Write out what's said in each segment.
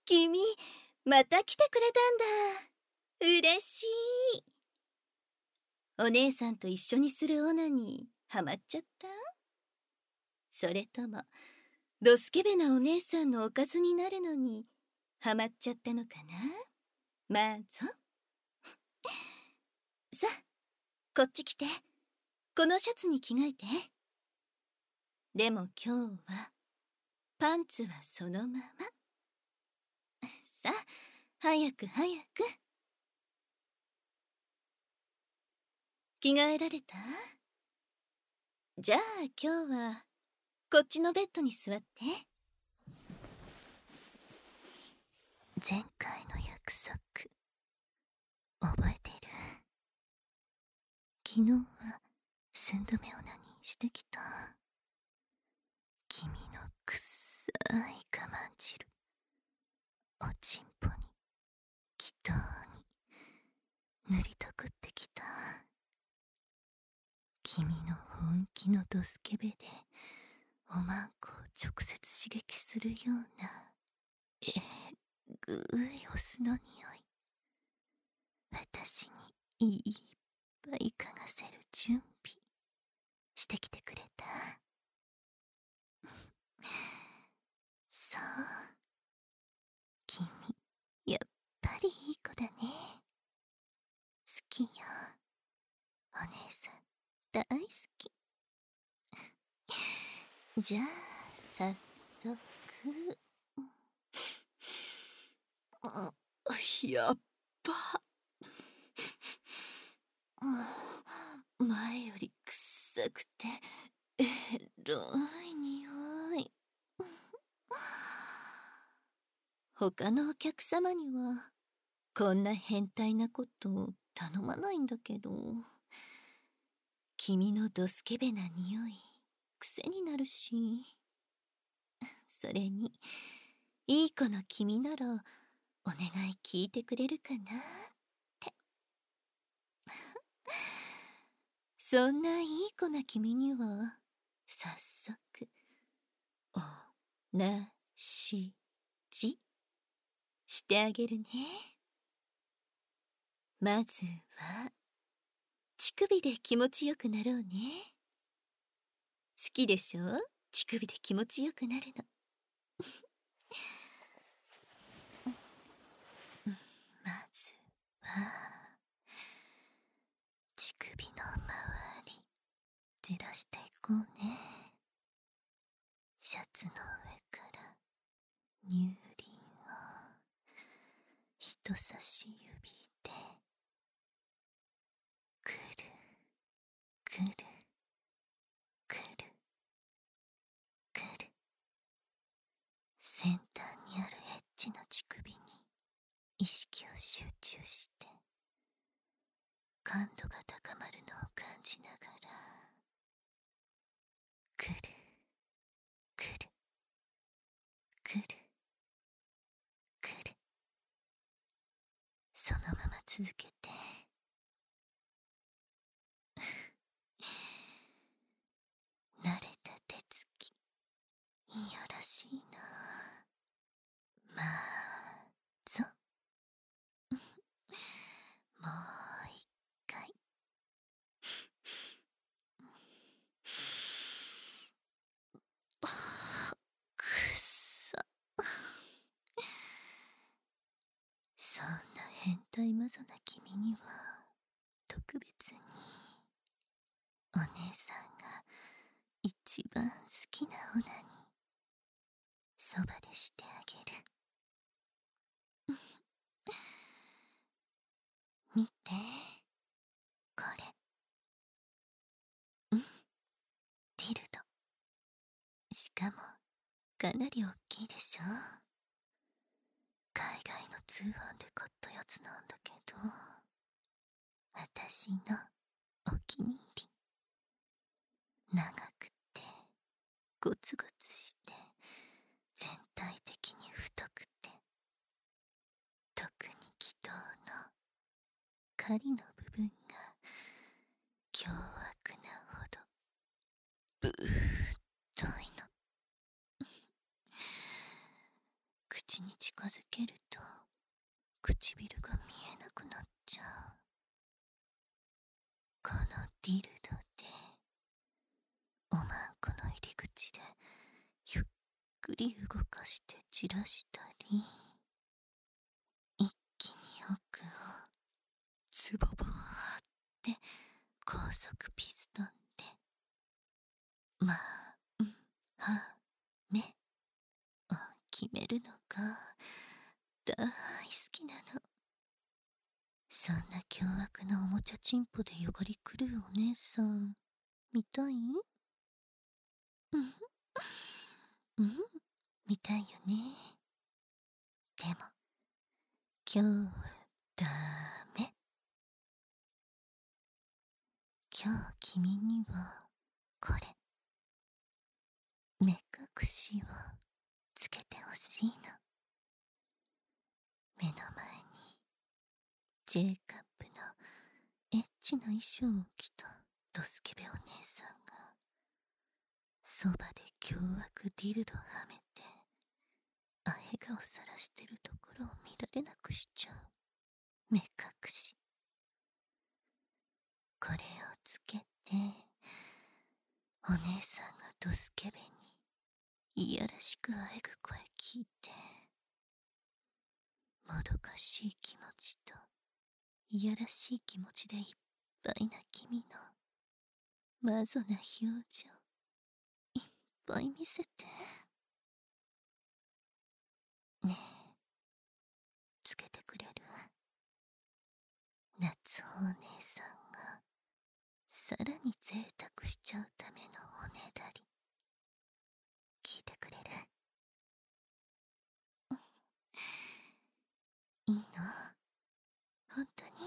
君、また来てくれたんだ。嬉しい。お姉さんと一緒にするオナにハマっちゃった？それとも、ドスケベなお姉さんのおかずになるのにハマっちゃったのかな？まあぞ。さあ、こっち来て。このシャツに着替えて。でも今日は、パンツはそのまま。さあ、早く早く。着替えられた？じゃあ今日は、こっちのベッドに座って。前回の約束、覚えている？昨日は寸止めオナにしてきた。君のくっさい我慢汁、おちんぽに祈祷に塗りたくってきた。君の本気のドスケベでおまんこを直接刺激するようなぐいお酢の匂い、私にいっぱい嗅がせる準備してきてくれた。そう、君やっぱりいい子だね。好きよ、お姉さん大好き。じゃあ早速。やっば。前より臭くてエロい匂い。他のお客様にはこんな変態なこと頼まないんだけど、君のドスケベな匂い癖になるし、それにいい子の君ならお願い聞いてくれるかなって。そんないい子な君には早速おなしじしてあげるね。まずは乳首で気持ちよくなろうね。好きでしょ？乳首で気持ちよくなるの。まずは乳首の周りじらしていこうね。シャツの上から乳輪を人差し指でくるくるくるくる、先端にあるエッチな乳首に意識を集中して感度が高まるのを感じながらくるくるくるくる、そのまま続けて。慣れた手つき、いやらしいな。まあぞ。もう一回。くっさ。そんな変態マゾな君には特別にお姉さんが一番好きなオナにそばでしてあげる。見て、これ。ディルド。しかもかなり大きいでしょ。海外の通販で買ったやつなんだけど、私のお気に入り。長くてゴツゴツして全体的に太くて、特に気筒の狩りの部分が凶悪なほどぶーっといの。口口に近づけると唇が見えなくなっちゃう。このディルドでおまんこの入り口でゆっくり動かして散らしたり、一気に奥をズボボーって高速ピストンでまあはめを決めるのが大好きなの。そんな凶悪なおもちゃチンポでよがり狂うお姉さん見たい？うんうん見たいよね。でも今日はダメ。今日君にはこれ目隠しをつけてほしいの。目の前にジェイカップのエッチな衣装を着たドスケベお姉さんがそばで凶悪ディルドはめてアヘ顔さらしてるところを見られなくしちゃう目隠し。これをつけてお姉さんがドスケベにいやらしくあえぐ声聞いて、もどかしい気持ちといやらしい気持ちでいっぱいな君のマゾな表情いっぱい見せて。ねえ、つけてくれる？夏お姉さんがさらに贅沢しちゃうためのおねだり聞いてくれる？いいの？本当に？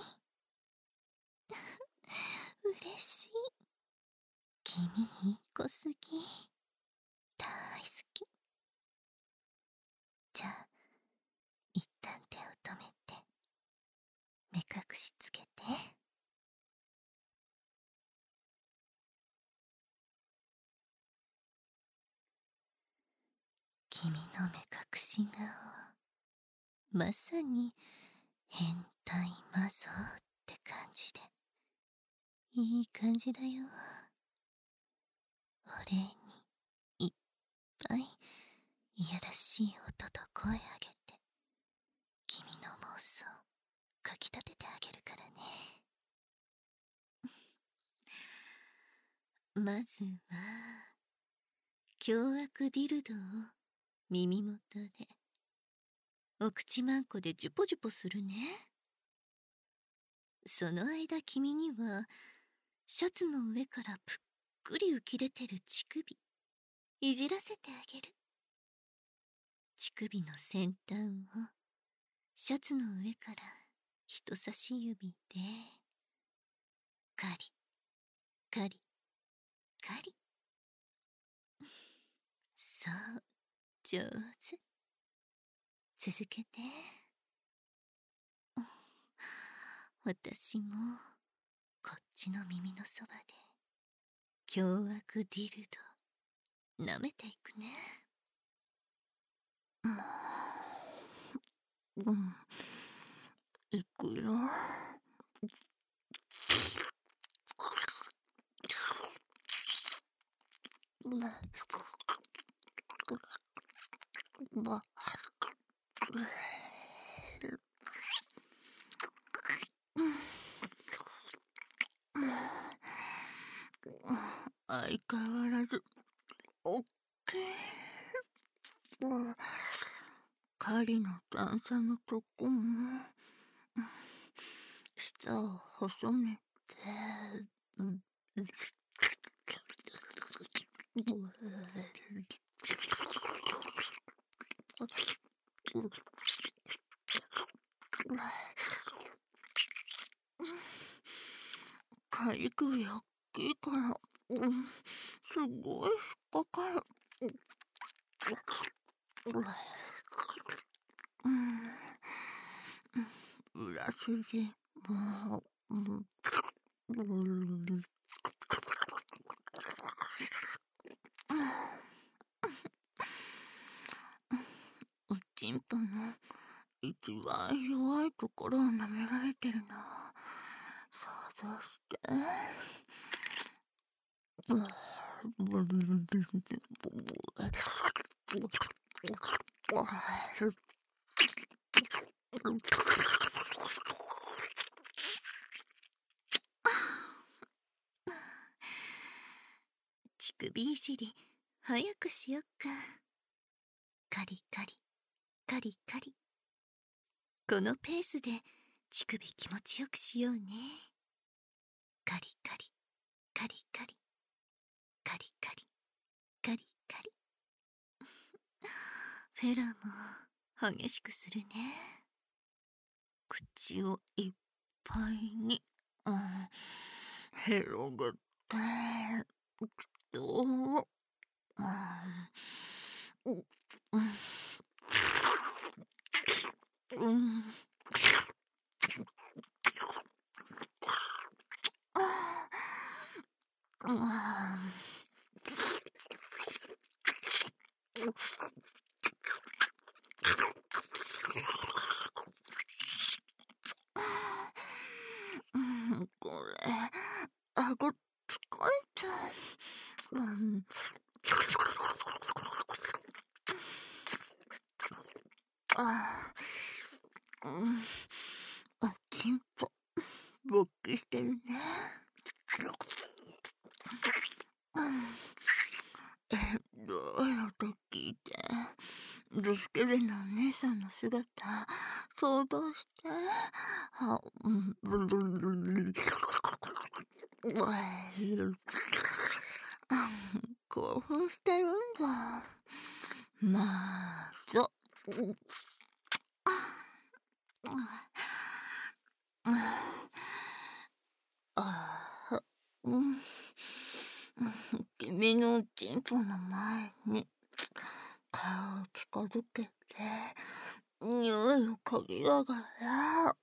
嬉しい。君いい子すぎ。大好き。じゃあ一旦手を止めて目隠しつけて。君の目隠し顔まさに変態マゾって感じでいい感じだよ。お礼にいっぱいいやらしい音と声あげて君の妄想かきたててあげるからね。まずは凶悪ディルドを耳元でお口まんこでジュポジュポするね。その間君にはシャツの上からぷっくり浮き出てる乳首いじらせてあげる。乳首の先端をシャツの上から人差し指でカリカリカリ。そう上手。続けて。私もこっちの耳のそばで凶悪ディルド舐めていくね。いくよ。相変わらずおっけー。狩りの段差のとこも舌を細めてカリ首大きいからすごい引っかかる。裏筋もおちんたの一番弱いところを舐められてるの想像して。乳首いじり早くしよっか。カリカリカリカリ。このペースで乳首気持ちよくしようね。カリカリカリカリカリカリカリカリ。フェラも激しくするね。口をいっぱいに、広げてどう、これ顎疲れた。チンポ勃起してるね。どうよと聞いて、ドスケベなお姉さんの姿想像して。興奮してるんだ。まあそう。君のチンポの前に顔を近づけて匂いを嗅ぎながら、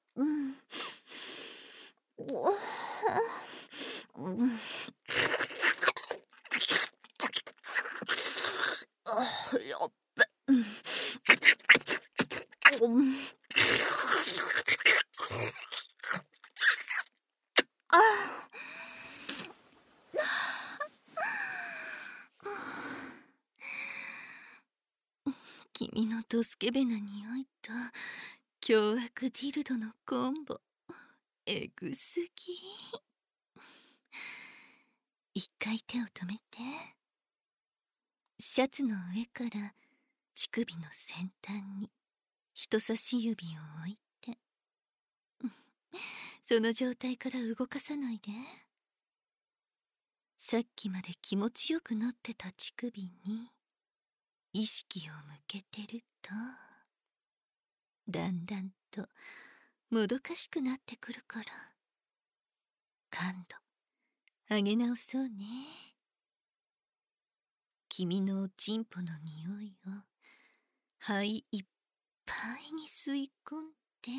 やっべ。君のドスケベな匂いと凶悪ディルドのコンボ、エグすぎ。一回手を止めて、シャツの上から乳首の先端に人差し指を置いて、その状態から動かさないで。さっきまで気持ちよくなってた乳首に意識を向けてると、だんだんともどかしくなってくるから、感度上げ直そうね。君のおちんぽの匂いを肺いっぱいに吸い込んで、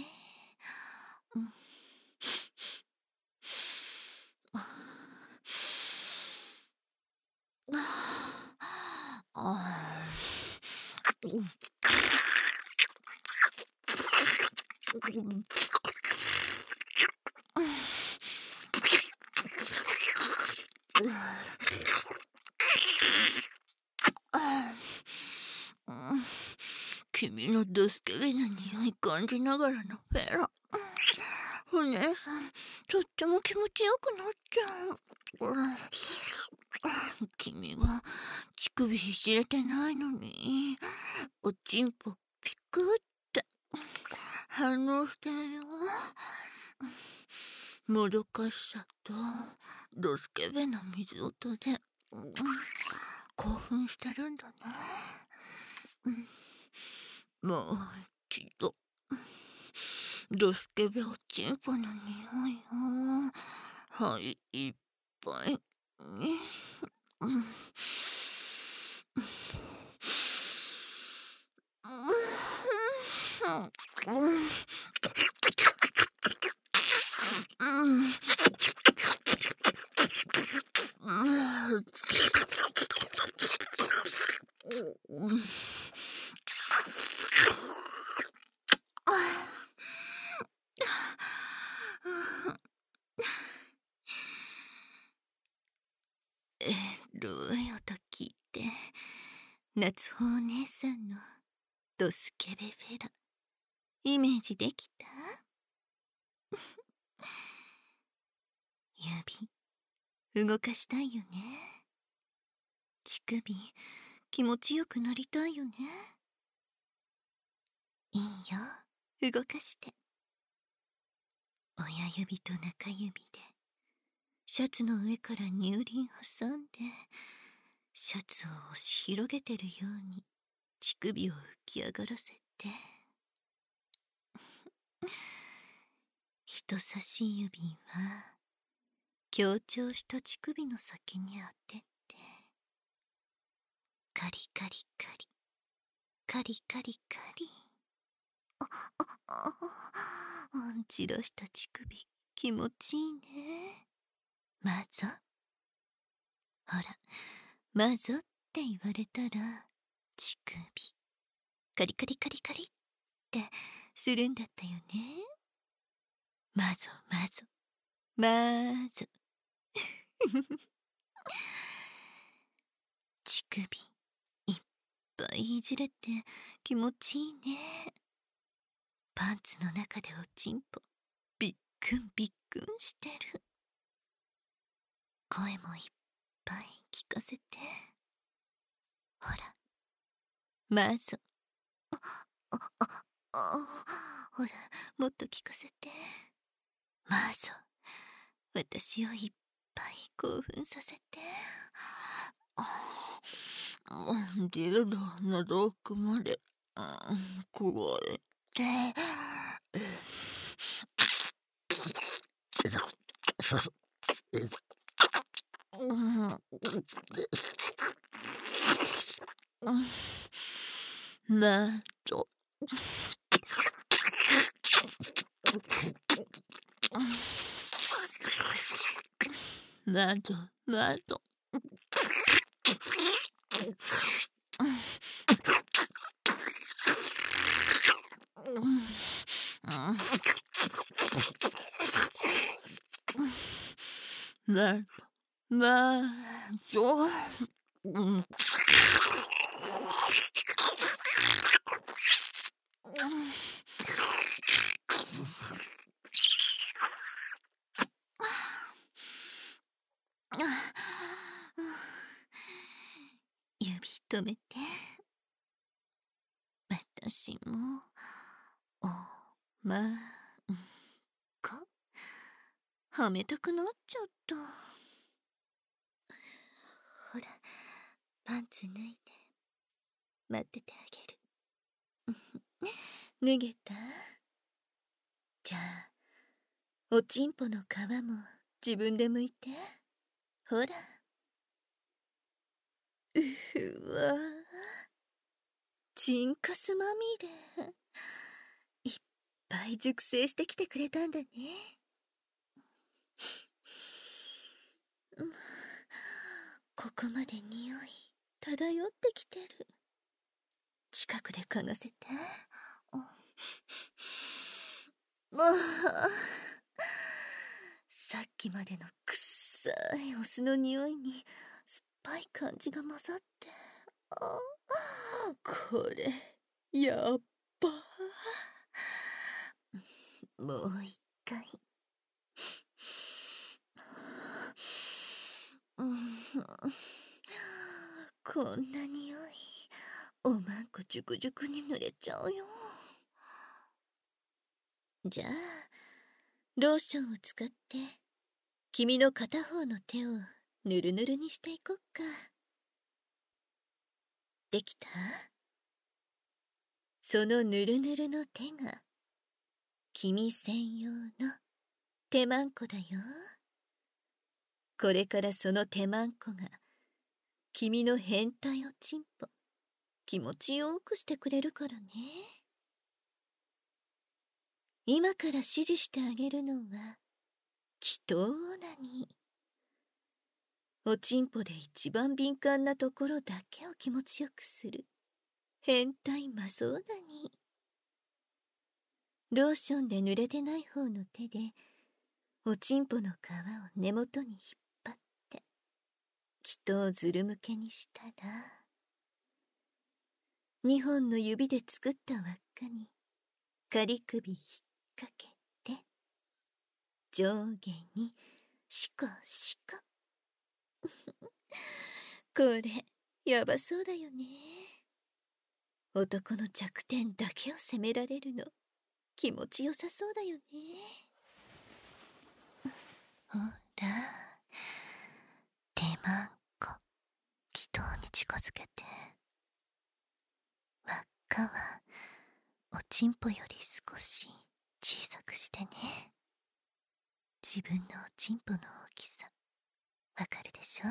君のドスケベな匂い感じながらのフェラ。お姉さん、とっても気持ちよくなっちゃう。君は乳首いじれてないのに、おちんぽピクって反応してるよ。もどかしさとドスケベな水音で、興奮してるんだね。もう一度ドスケベおちんぽの匂いを肺いっぱいに、 夏穂お姉さんのドスケベフェライメージできた？指動かしたいよね。乳首気持ちよくなりたいよね。いいよ、動かして。親指と中指でシャツの上から乳輪挟んでシャツを押し広げてるように乳首を浮き上がらせて、人差し指は強調した乳首の先に当てて、カリカリカリカリカリカリ、散らした乳首気持ちいいね。まぞ、ほら、まぞって言われたら乳首カリカリカリカリってするんだったよね。まぞまぞまぞ。乳首いっぱいいじれて気持ちいいね。パンツの中でおちんぽびっくんびっくんしてる。声もいっぱい聞かせて。ほら、まぞ。ほら、もっと聞かせて。まぞ、私をいっぱい興奮させて。ディルドの奥まで加えて。なんとなんとなんとなんと指止めて。私もおまんこはめたくなっちゃった。ほら、パンツ脱いで待っててあげる。脱げた？じゃあおちんぽの皮も自分で剥いて。ほら、うわ、チンカスまみれいっぱい熟成してきてくれたんだね。ここまで匂い漂ってきてる。近くで嗅がせて。さっきまでのくっさいお酢の匂いに酸っぱい感じが混ざって、これやっば。もう一回。こんな匂いおまんこジュクジュクに濡れちゃうよ。じゃあローションを使って君の片方の手をぬるぬるにしていこっか。できた？そのぬるぬるの手が君専用の手まんこだよ。これからその手まんこが君の変態おちんぽ気持ちよくしてくれるからね。今から指示してあげるのは祈祷オナニー。おちんぽで一番敏感なところだけを気持ちよくする変態マゾオナニー。ローションで濡れてない方の手でおちんぽの皮を根元に引っ張って祈祷をずる向けにしたら 2本の指で作った輪っかに仮首引っ掛けて、上下にシコシコ。これやばそうだよね。男の弱点だけを責められるの気持ちよさそうだよね。ほら、手マンコ祈祷に近づけて。輪っかはおちんぽより少し小さくしてね。自分のおちんぽの大きさわかるでしょ。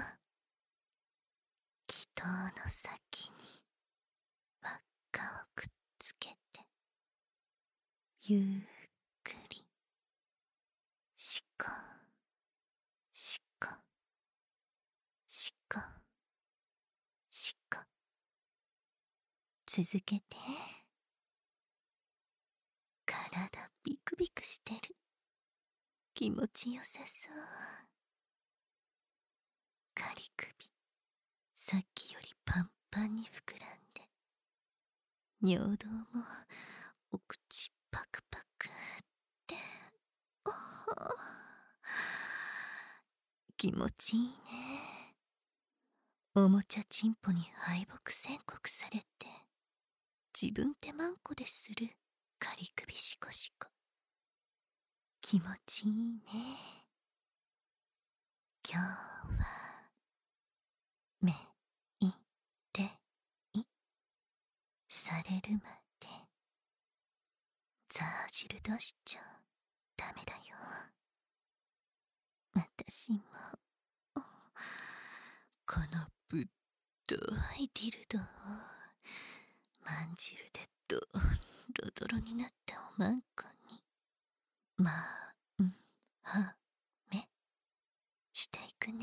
祈祷の先に輪っかをくっつけて、ゆっくりしこしこしこしこ。続けて。体ビクビクしてる。気持ちよさそう。仮首さっきよりパンパンに膨らんで、尿道もお口パクパクって、気持ちいいね。おもちゃチンポに敗北宣告されて、自分手マンコでする仮首シコシコ。気持ちいいね。今日は目いれいされるまでザー汁出しちゃダメだよ。私もこのぶっといディルドをまんじるでドロドロになったおまんこにまんはめしていくね。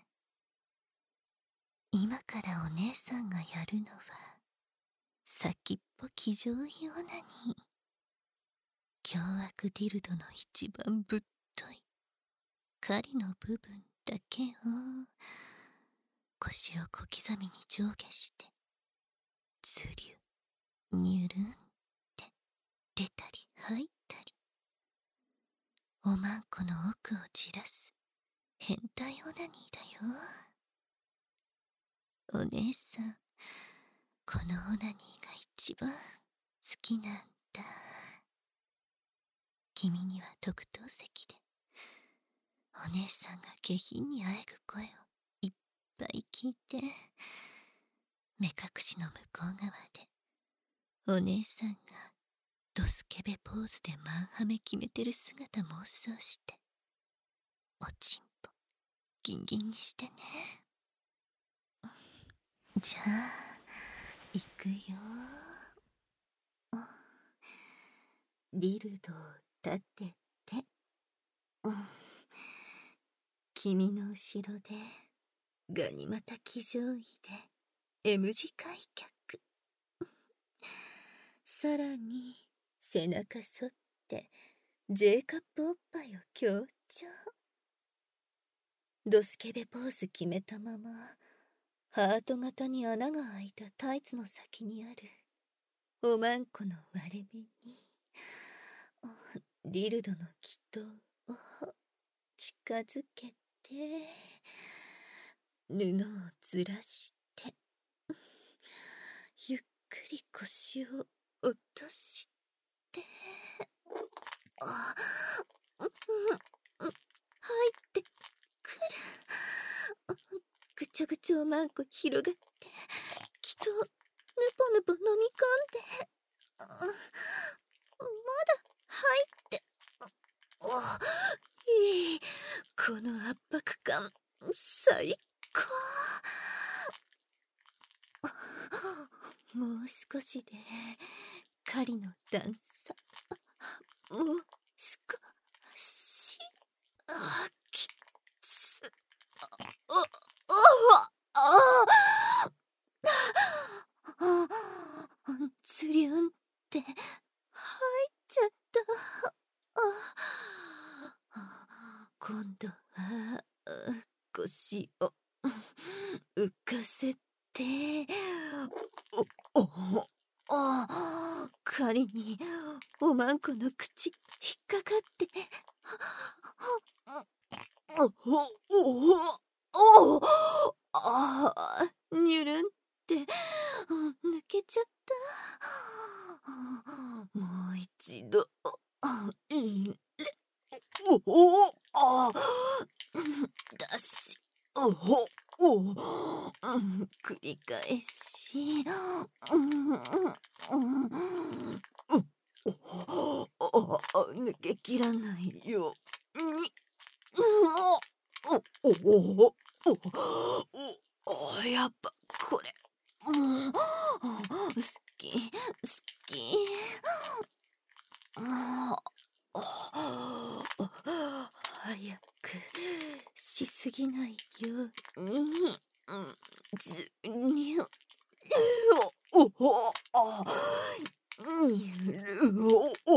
今からお姉さんがやるのは先っぽ騎乗用なに凶悪ディルドの一番ぶっとい狩りの部分だけを腰を小刻みに上下してずりゅにゅるんって出たり入ったり、おまんこの奥をじらす変態オナニーだよ。お姉さん、このオナニーが一番好きなんだ。君には特等席でお姉さんが下品にあえぐ声をいっぱい聞いて、目隠しの向こう側でお姉さんがドスケベポーズでマンハメ決めてる姿妄想して、おちんぽギンギンにしてね。じゃあ行くよ。ディルドを立てて、君の後ろでガニ股騎乗位で M 字開脚。さらに背中反って J カップおっぱいを強調。ドスケベポーズ決めたままハート型に穴が開いたタイツの先にあるおまんこの割れ目にディルドの気筒を近づけて、布をずらしてゆっくり腰を落として入ってくる。ぐちゃぐちゃおまんこ広がって気筒ぬぽぬぽ飲み込んで、まだ入っていい。この圧迫感最高。もう少しで狩りの段差、もう少し。きつつりゅんって入っちゃった。今度は腰を浮かせて、 針におまんこの口引っかかって、にゅるんって抜けちゃった。もう一度入れ、だし、繰り返し、抜けきらないように。やっぱこれもう好き好き。早くしすぎないように。ずにゅにゅる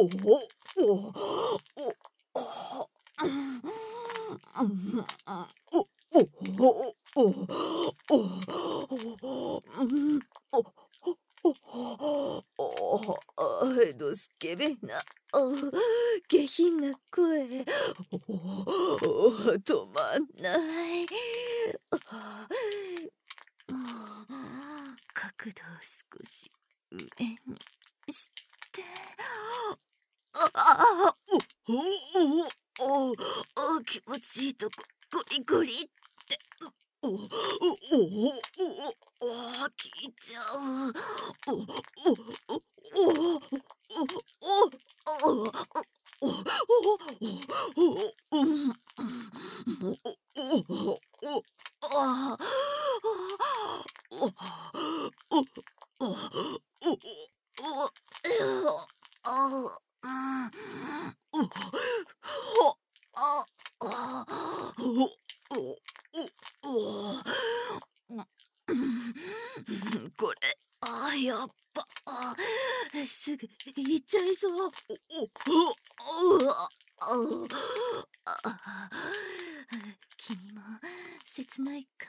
スケベな下品な声止まんない。角度を少し上にして、気持ちいいとこゴリゴリって、聞いちゃう。これ、やっぱ、すぐ行っちゃいそう。君も切ない顔。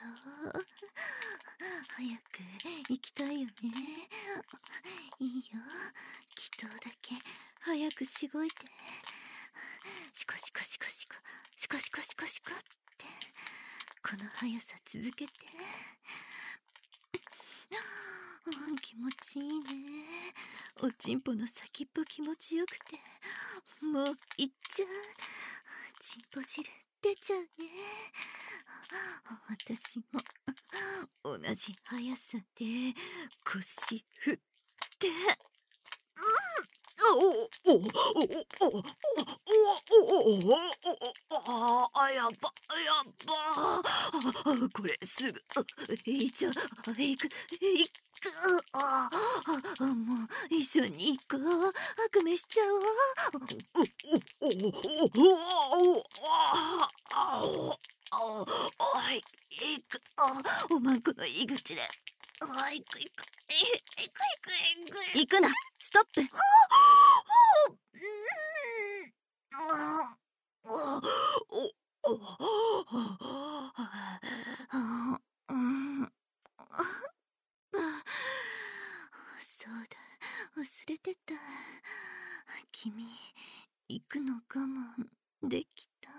早く行きたいよね。いいよ、祈祷だけ早くしごいて。シコシコシコシコシコシコシコシコって、この速さ続けて。気持ちいいね。おちんぽの先っぽ気持ちよくて、もういっちゃう。ちんぽ汁出ちゃうね。私も同じ速さで腰振って。やばやば。これすぐ行っちゃう。行く。もう一緒に行こう。悪夢しちゃおう。行く。おまんこの入り口で。行く。行くな。ストップ。そうだ、忘れてた。君、行くの我慢できた？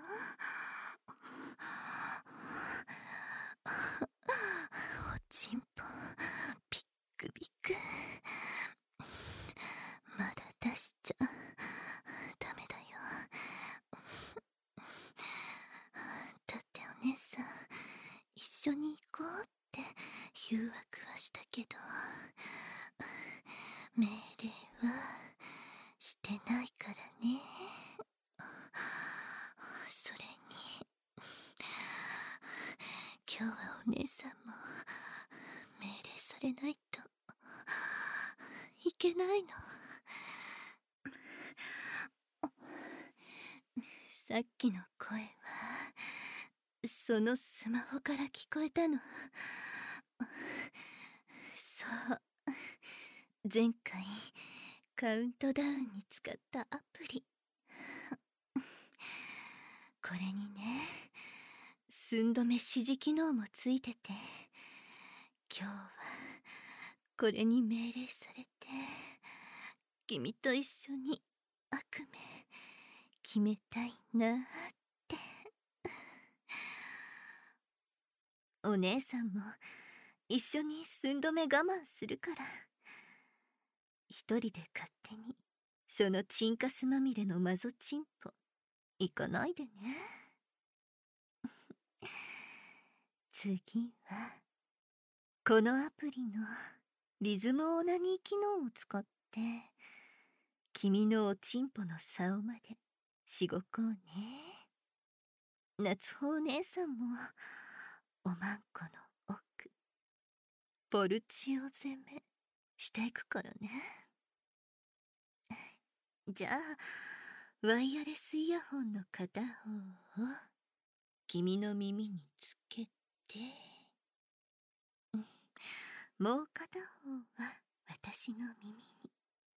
おちんぽピックピク。まだ出しちゃダメだよ。だってお姉さん、一緒に行こうって誘惑はしたけど、命令はしてないからね。それに今日はお姉さんも命令されないといけないの。さっきの声はそのスマホから聞こえたの。そう、前回カウントダウンに使ったアプリ。これにね、寸止め指示機能もついてて、今日はこれに命令されて君と一緒に悪夢決めたいなって。お姉さんも一緒に寸止め我慢するから、一人で勝手にそのチンカスまみれのマゾチンポ行かないでね。次はこのアプリのリズムオナニー機能を使って君のおちんぽの竿までしごこうね。夏穂お姉さんもおまんこの奥ポルチオ攻めしていくからね。じゃあワイヤレスイヤホンの片方を君の耳につけて、もう片方は私の耳に。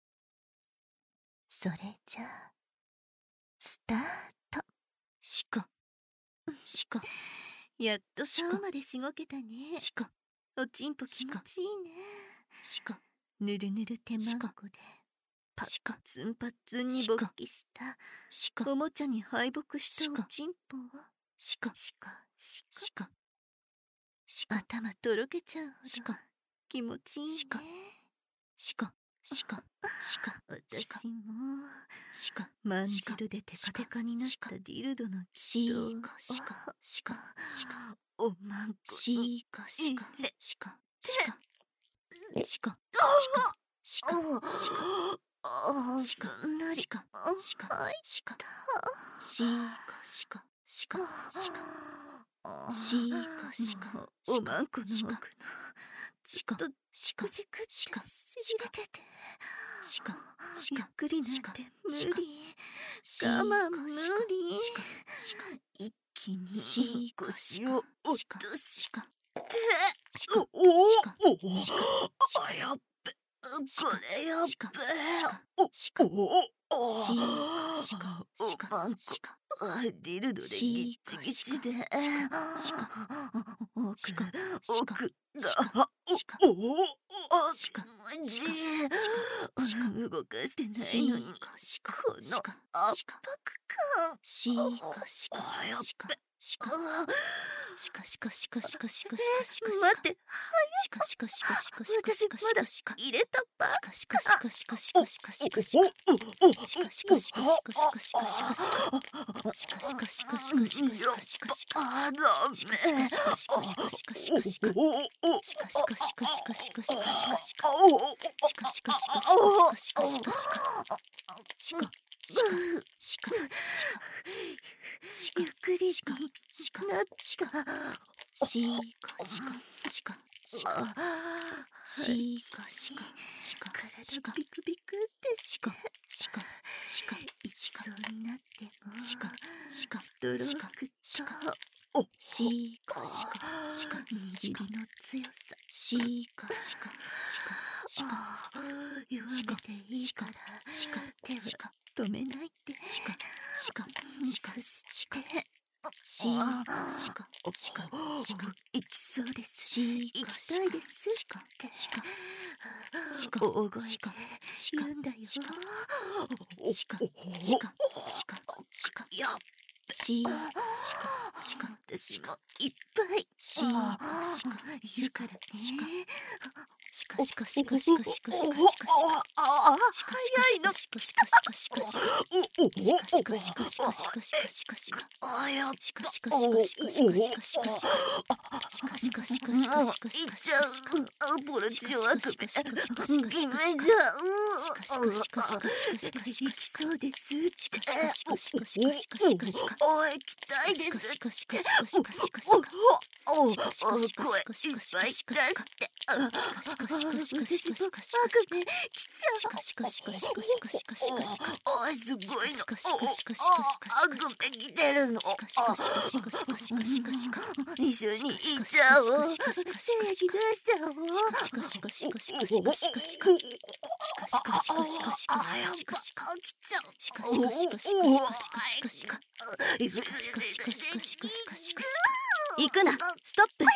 それじゃあスタート。しこしこやっと竿までしごけたね。しこおちんぽ気持ちいいね。しこぬるぬる手まんこでパッツンパッツンに勃起したおもちゃに敗北したおちんぽをしこしこしこ頭とろけちゃうほど気持ちいいね。しこしこしこ私もまんじるでテカテカになったディルドの血とおまんこに入れてしこすんなり入ったおまんこの奥のずっとしくじくってしびれてて、ゆっくりなんて無理、我慢無理。一気に腰を落としてやっべ、これやっべ、おまんこディルドでギッチギチで奥が気持ちいい。動かしてないのにこの圧迫感。やっべ、待って、私まだ入れたばっか。ゆっくりになった。体ビクビクってしていきそうになってもストロークと握りの強さ弱めていいから手は止めないで。そして行きそうです、行きたいですって大声で言うんだよ。やっべ、私もいっぱい言うからね。早いの来た。やっといっちゃう。ポルチオ悪夢決めちゃう。行きそうですっておい、来たいですって声いっぱい出して私も悪夢来ちゃう。おい、すごいの。悪夢来てるの。一緒に行っちゃおう。正義出しちゃおう。やっぱ来ちゃう。行くな、ストップ。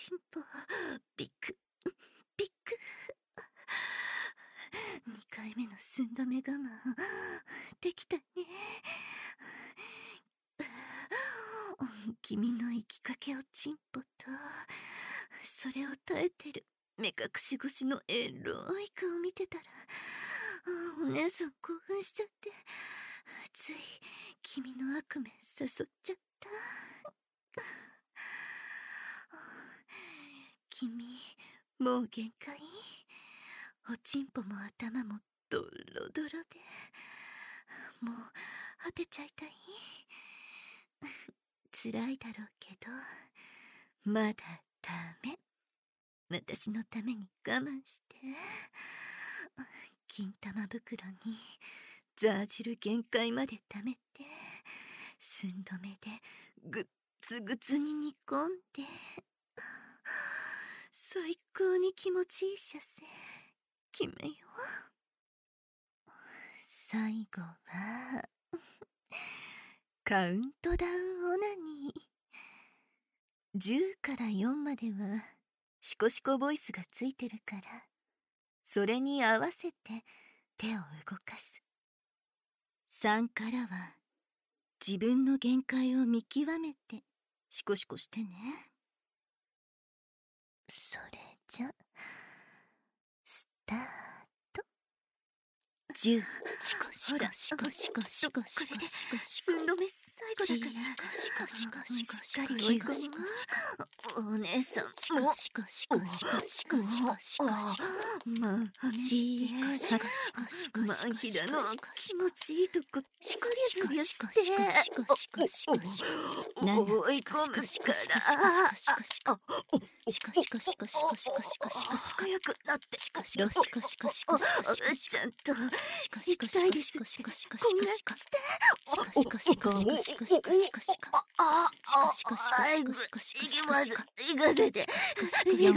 ちんぽビックビック。2回目の寸止め我慢できたね。君の生きかけおちんぽとそれを耐えてる目隠し越しのエロい顔見てたら、お姉さん興奮しちゃって、つい君の悪夢誘っちゃった。君もう限界。おちんぽも頭もドロドロで、もう果てちゃいたい。辛いだろうけどまだダメ。私のために我慢して。金玉袋にザー汁限界まで溜めて、寸止めでぐっつぐつに煮込んで、最高に気持ちいい射精決めよう。最後はカウントダウンオナニー。10から4まではシコシコボイスがついてるから、それに合わせて手を動かす。3からは自分の限界を見極めてシコシコしてね。それじゃスタート。10。シコシコシコシコシコシコ。これで寸止め最後だから、しっかり追い込むわ。お姉さんもシコシコシコシコシコシコシコ。マンハメしてマンヒダの気持ちいいとこスリャスリャして追い込むから早くなってちゃんと行きたいですってこんなしていきます。行かせてください。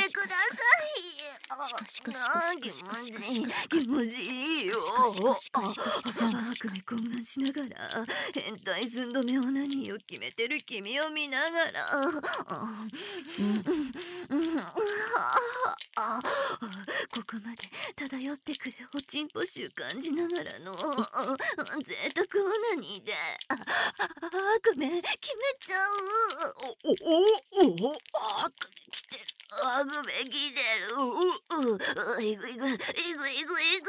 気持ちいいよ。悪夢懇願しながら変態寸止めオナニーを決めてる君を見ながら、ここまで漂ってくるおちんぽ臭感じながらの贅沢オナニーで悪夢決めちゃう。悪夢来てる。悪夢来てる。いくいくいくいくいく。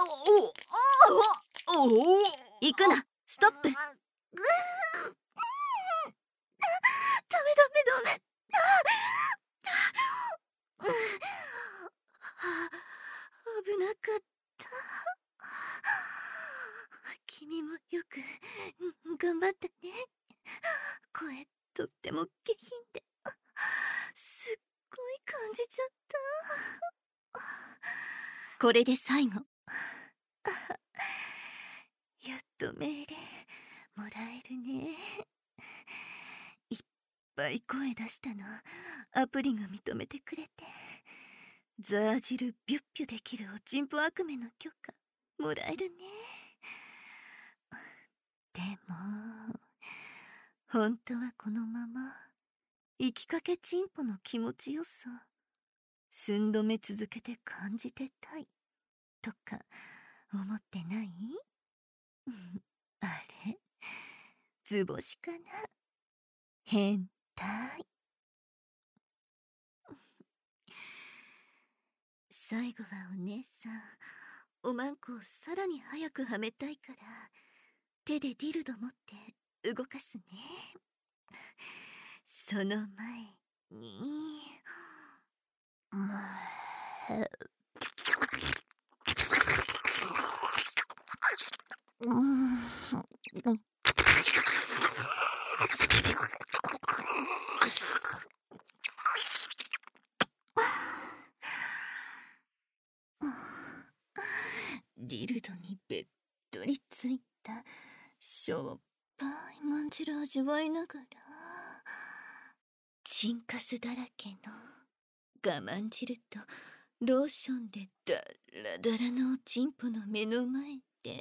行くな。ストップ。ダメダメ。危なかった。君もよく頑張ったね。声とっても下品ですっごい感じちゃった。これで最後。やっと命令もらえるね。いっぱい声出したのアプリが認めてくれて、ザー汁ビュッビュできるおちんぽ悪夢の許可もらえるね。でも本当はこのまま生きかけちんぽの気持ちよさ寸止め続けて感じてたいとか思ってない？あれ図星かな。変態。最後はお姉さんおまんこをさらに早くはめたいから手でディルド持って動かすね。その前にディルドにべっとりついたしょっぱいまんじる味わいながらチンカスだらけの我慢汁とローションでダラダラのおちんぽの目の前で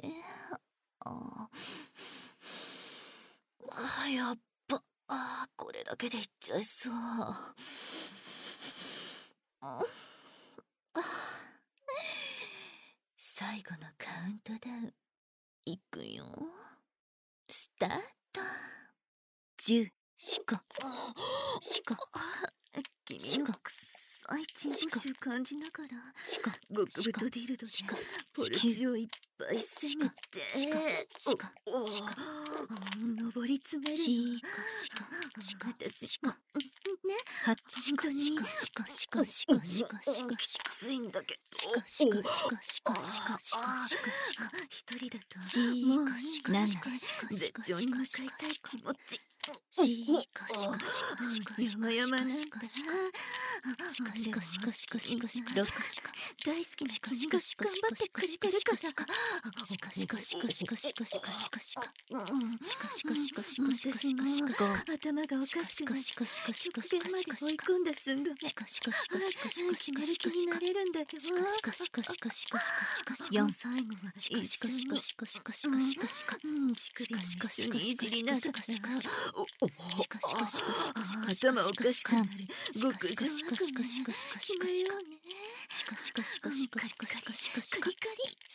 やっぱこれだけでいっちゃいそう。 ントダウンいくよ。スタート。10、シコシコ君の臭いチンポ臭感じながら極太ディルドでポルチをいっぱい攻めて上り詰める私ね本当にきついんだけど一人だともう絶頂に向かいたい気持ち山々なんだ大好きな君が頑張ってくれてるから頭がおかしくなり極限まで追い込んだ寸止め決める気になれるんだよ4最後は一緒に乳首も一緒にいじりながら頭おかしくなる極上悪夢決めようねカリカ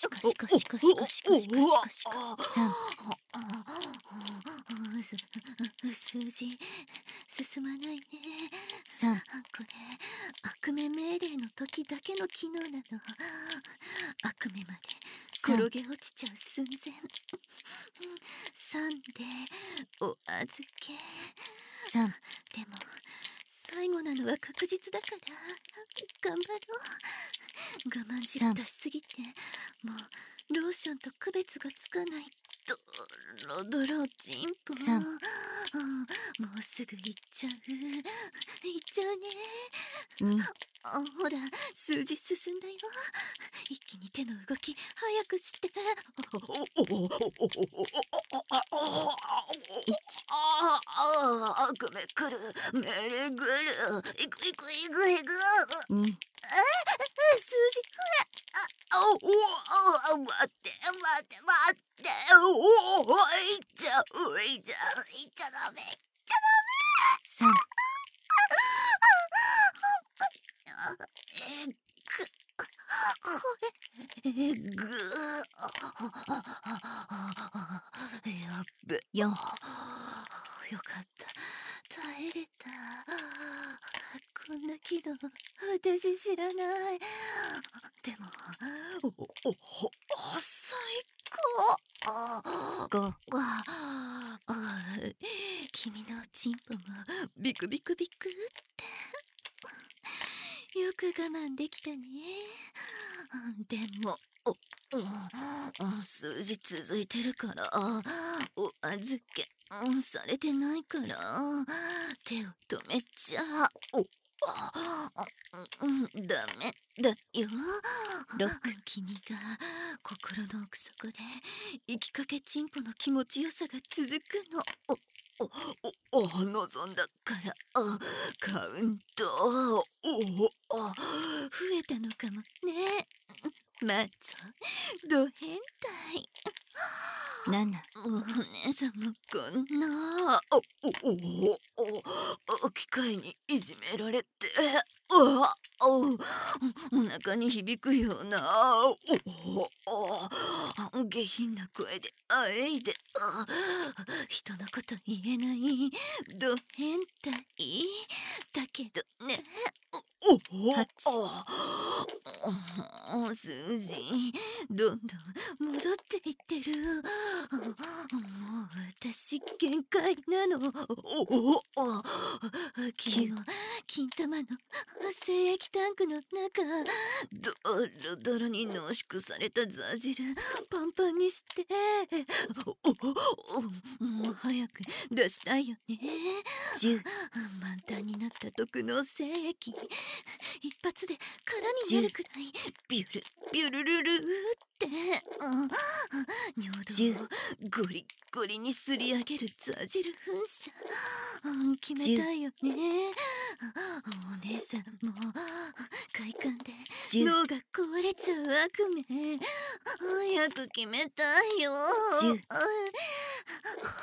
リ数字進まないねこれ悪夢命令の時だけの機能なの悪夢まで転げ落ちちゃう寸前3でお預けでも最後なのは確実だから頑張ろう我慢汁出しすぎてもうローションと区別がつかないドロドロチンポもうすぐ行っちゃうねほら数字進んだよ一気に手の動き早くして悪夢来るメレグルいく2数字増え待っていっちゃダメ3これやっべ4よかった耐えれたこんな機能私知らないでも最高5君のチンポもビクビクってよく我慢できたねでも数字続いてるからお預けされてないから手を止めちゃダメだよ6君が心の奥底で生きかけチンポの気持ちよさが続くの望んだからカウント増えたのかもねマッチョド変態7お姉さんもこんな機械にいじめられてお腹に響くような下品な声であえいで人のこと言えないド変態だけどね8数字どんどん戻っていってるもう私限界なの9金玉の精液タンクの中ドロドロに濃縮されたザ汁パンパンにしてもう早く出したいよね10満タンになった特納精液一発で空になるくらいビュルルルって尿道をゴリゴリにすり上げるザ汁噴射決めたいよねお姉さんも快感で脳が壊れちゃう悪夢早く決めたいよ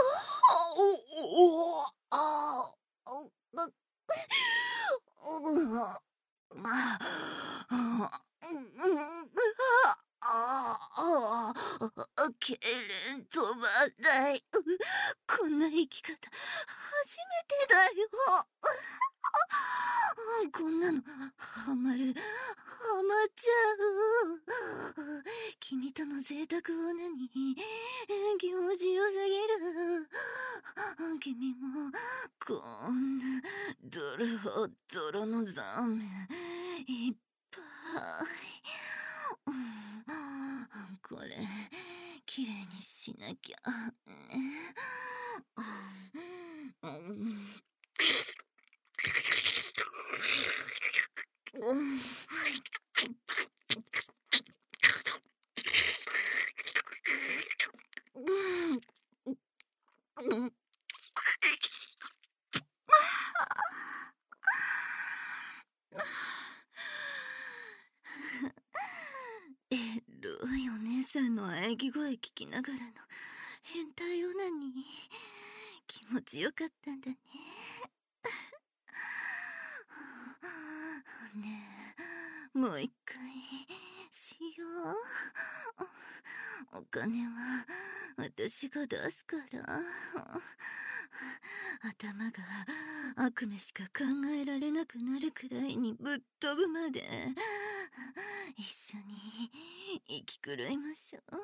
おおあけれんとばない。こんな生き方、初めてだよ。こんなの、ハマっちゃう。君との贅沢オナニー、気持ちよすぎる。君も、こんな、ドロドロのザーメン、いっぱい。これ、きれいにしなきゃね。エロいお姉さんの喘ぎ声聞きながらの変態オナニー、気持ちよかったんだね。ねえ、もう一回しよう。お金は私が出すから。頭が悪夢しか考えられなくなるくらいにぶっ飛ぶまで一緒に生き狂いましょう。